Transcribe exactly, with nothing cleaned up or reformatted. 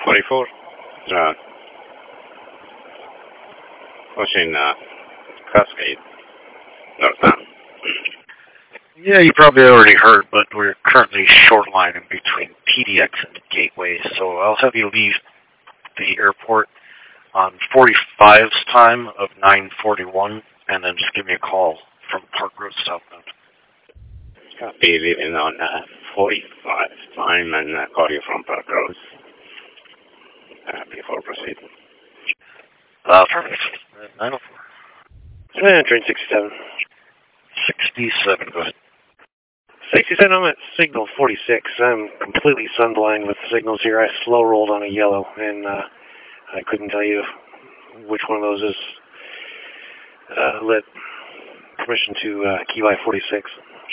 forty-four. Uh, pushing uh, Cascade. Northbound. Yeah, you probably already heard, but we're currently shortlining between P D X and Gateway, so I'll have you leave the airport on forty-five's time of nine forty-one, and then just give me a call from Park Road southbound. Copy, leaving on uh, forty-five time and uh, call you from Park Road uh, before proceeding. Uh, perfect. nine oh four. Uh, train sixty-seven. sixty-seven, go ahead. sixty-seven, I'm at signal forty-six. I'm completely sunblind with signals here. I slow rolled on a yellow, and uh, I couldn't tell you which one of those is uh, lit. Permission to uh, key by forty-six.